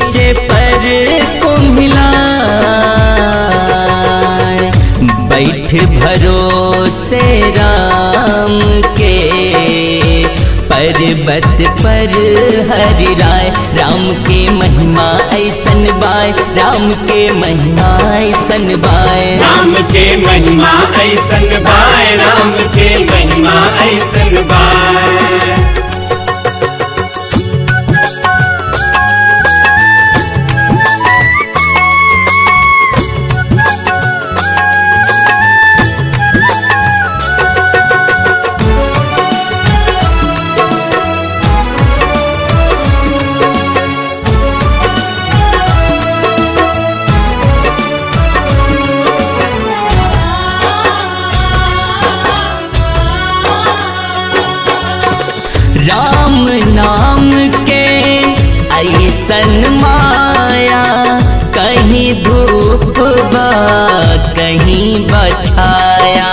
सींचे पर कुम्हिलाए, बैठ भरोसे राम के पर्वत पर हरि राय। राम के महिमा ऐसन बाय, राम के महिमा ऐसन बाय, राम के महिमा ऐसन बाय, राम के महिमा ऐसन बाय। राम नाम के ऐसन माया, कहीं धूप बा कहीं बछाया।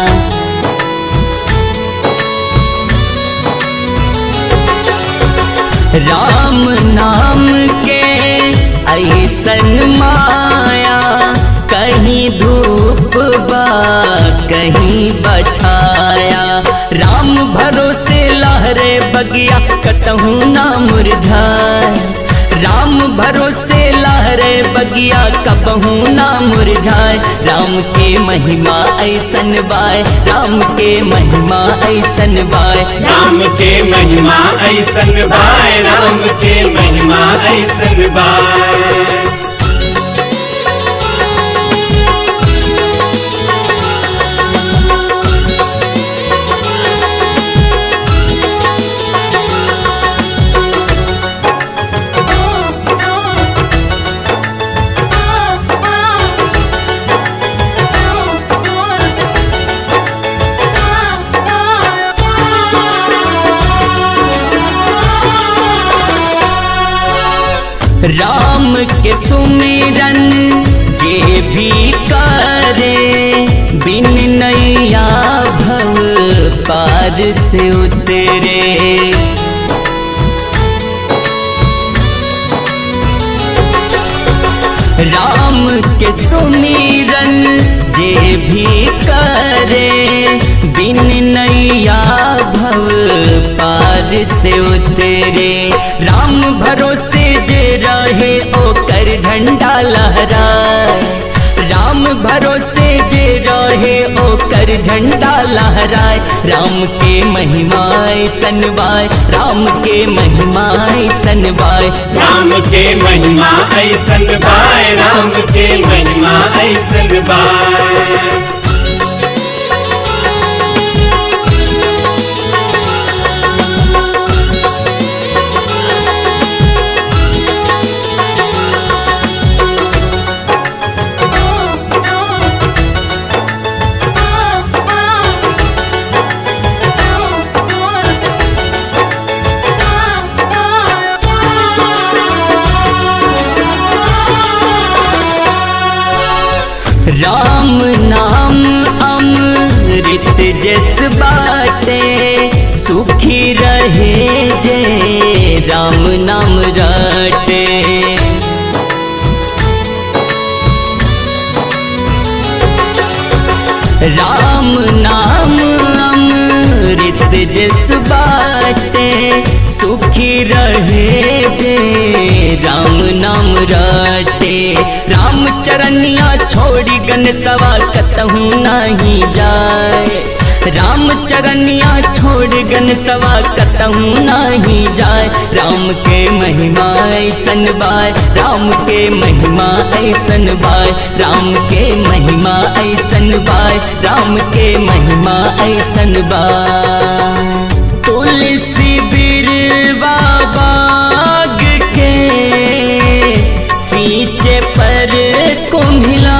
राम नाम के ऐसन माया, कहीं धूप बा कहीं बछाया। राम भरोसे लहरे बगिया, कतहूँ ना मुरझाए। राम भरोसे लहरे बगिया, कबहूँ ना मुरझाए। राम के महिमा ऐसन बाय, राम के महिमा ऐसन बाय, राम के महिमा ऐसन बाय, राम के महिमा ऐसन बाय। राम के सुमिरन जे भी करे, बिन नैया भव पार से उतरे। राम के सुमिरन जे भी करे, बिन नैया भव पार से उतरे। राम भरोसे जे रहे ओकर झंडा लहराए, राम भरोसे जे रहे ओकर झंडा लहराए। राम के महिमा ऐसन बाय, राम के महिमा ऐसन बाय, राम के महिमा ऐसन बाय, राम के महिमा ऐसन बाय। राम नाम अमृत जस बाटे, सुखी रहे जे राम नाम रटे। राम नाम अमृत जस बाटे, सुखी रहे जे राम नाम रटे। राम चरनिया छोड़ी गन सवा कतहूँ नहीं जाए। राम चरनिया छोड़ गन सवा कतहूँ नहीं जाए। राम के महिमा ऐसन बाय, राम के महिमा ऐसन बाय, राम के महिमा ऐसन बाय, राम के महिमा ऐसन बाय। तुलसी बिरवा बाग के सींचे पर कुम्हिलाए,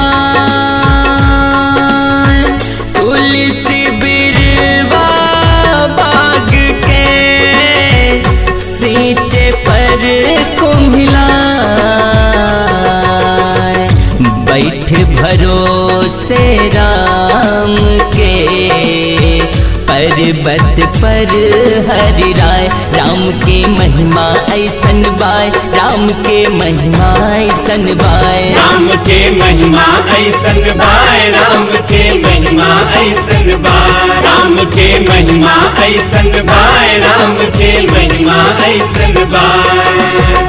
तुलसी बिरवा बाग के सींचे पर कुम्हिलाए। बैठ भरोसे राम के पर्वत पर हरि राय राम के महिमा ऐसन बाय राम के महिमा ऐसन बाय राम के महिमा ऐसन बाय राम के महिमा ऐसन बाय राम के महिमा ऐसन बाय राम के महिमा ऐसन बाय